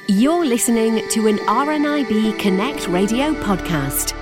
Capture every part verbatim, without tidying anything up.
You're listening to an R N I B Connect Radio podcast.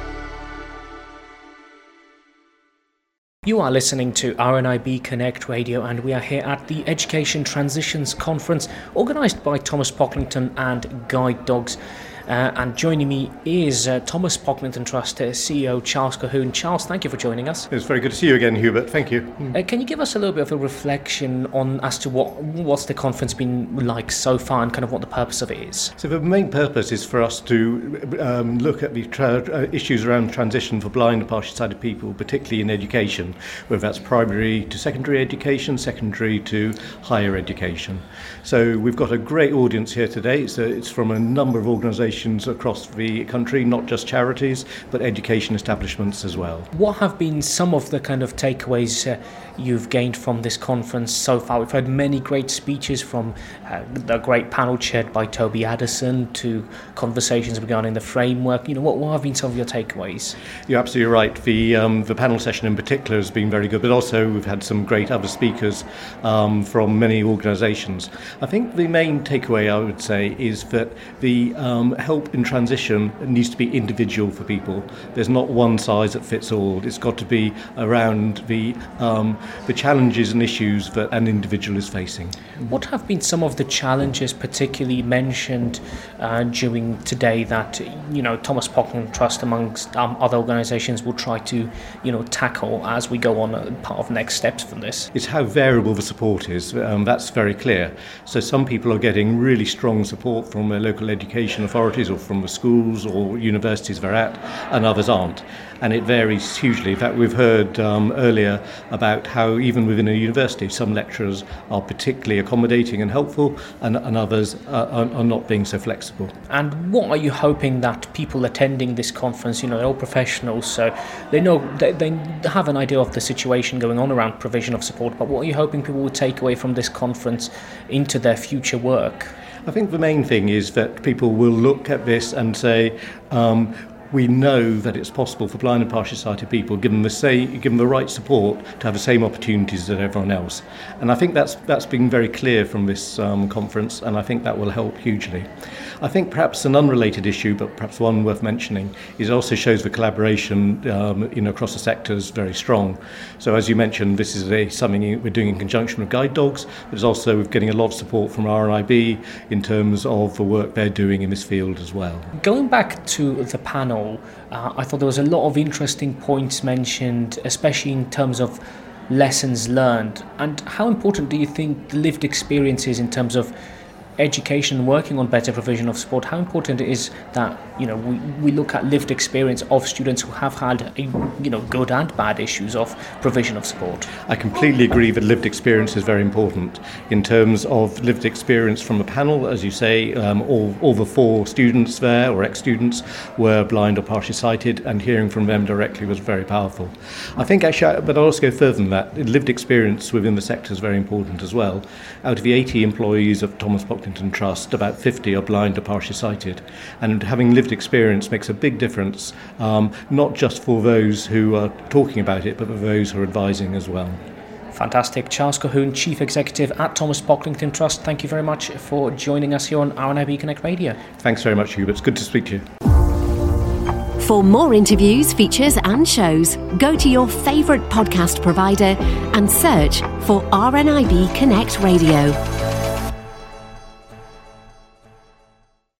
You are listening to R N I B Connect Radio, and we are here at the Education Transitions Conference organised by Thomas Pocklington and Guide Dogs. Uh, and joining me is uh, Thomas Pocklington Trust uh, C E O Charles Colquhoun. Charles, thank you for joining us. It's very good to see you again, Hubert. Thank you. Uh, can you give us a little bit of a reflection on as to what what's the conference been like so far and kind of what the purpose of it is? So the main purpose is for us to um, look at the tra- uh, issues around transition for blind and partially sighted people, particularly in education, whether that's primary to secondary education, secondary to higher education. So we've got a great audience here today. So it's from a number of organisations across the country, not just charities, but education establishments as well. What have been some of the kind of takeaways uh, you've gained from this conference so far? We've heard many great speeches from uh, the great panel chaired by Toby Addison to conversations regarding the framework. You know, what, what have been some of your takeaways? You're absolutely right. The um, the panel session in particular has been very good, but also we've had some great other speakers um, from many organisations. I think the main takeaway, I would say, is that the um, help in transition needs to be individual for people. There's not one size that fits all. It's got to be around the um, the challenges and issues that an individual is facing. What have been some of the challenges particularly mentioned uh, during today that, you know, Thomas Pocklington Trust amongst um, other organisations will try to, you know, tackle as we go on, uh, part of next steps from this? It's how variable the support is. Um, that's very clear. So some people are getting really strong support from their local education authorities or from the schools or universities they're at, and others aren't. And it varies hugely. In fact, we've heard um, earlier about how even within a university, some lecturers are particularly accommodating and helpful, and, and others are, are, are not being so flexible. And what are you hoping that people attending this conference, you know, they're all professionals, so they know, they, they have an idea of the situation going on around provision of support, but what are you hoping people will take away from this conference into their future work? I think the main thing is that people will look at this and say, um, we know that it's possible for blind and partially sighted people, given the same, given the right support, to have the same opportunities as everyone else. And I think that's that's been very clear from this um, conference, and I think that will help hugely. I think perhaps an unrelated issue, but perhaps one worth mentioning, is it also shows the collaboration um, you know, across the sectors very strong. So as you mentioned, this is a, something we're doing in conjunction with Guide Dogs, but there's also we're getting a lot of support from R N I B in terms of the work they're doing in this field as well. Going back to the panel, Uh, I thought there was a lot of interesting points mentioned, especially in terms of lessons learned. And how important do you think the lived experience is in terms of education and working on better provision of support? How important it is that, you know, we, we look at lived experience of students who have had, a, you know, good and bad issues of provision of support? I completely agree that lived experience is very important. In terms of lived experience from a panel, as you say, um, all, all the four students there, or ex-students, were blind or partially sighted, and hearing from them directly was very powerful. I think actually, but I'll also go further than that, lived experience within the sector is very important as well. Out of the eighty employees of Thomas Pocklington Trust, about fifty are blind or partially sighted, and having lived experience makes a big difference, um, not just for those who are talking about it, but for those who are advising as well. Fantastic. Charles Colquhoun, Chief Executive at Thomas Pocklington Trust, thank you very much for joining us here on R N I B Connect Radio. Thanks very much, Hubert. It's good to speak to you. For more interviews, features and shows, go to your favourite podcast provider and search for R N I B Connect Radio.